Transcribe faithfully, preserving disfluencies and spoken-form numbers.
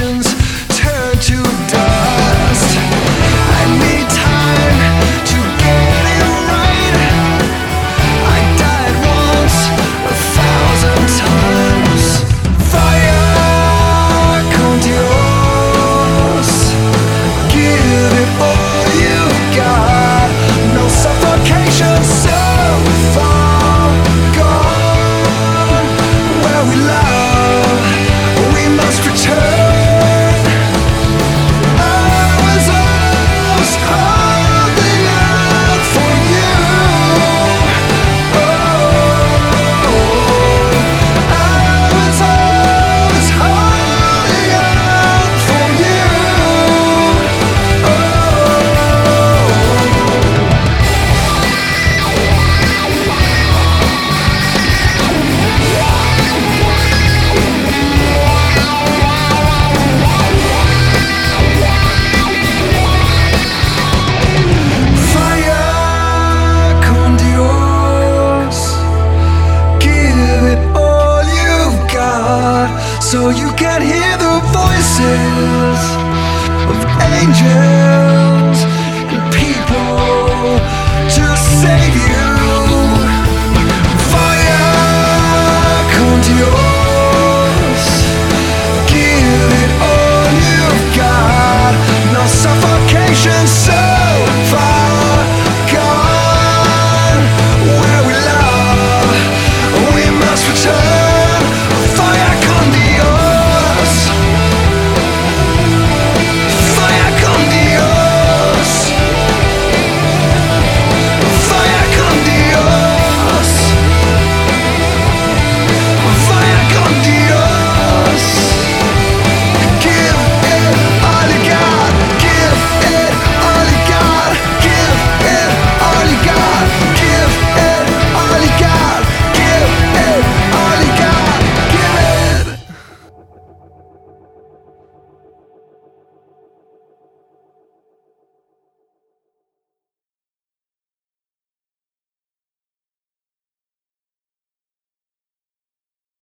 illusions turn to dust. I need time to get it right. I died once, a thousand times. Fire con Dios, give it all you got. No suffocation so far gone. Where we love, we must return. I was always holding out for you. Oh, I was always holding out for you. Fire con Dios, give it all you've got, so you can hear the voices of angels and people.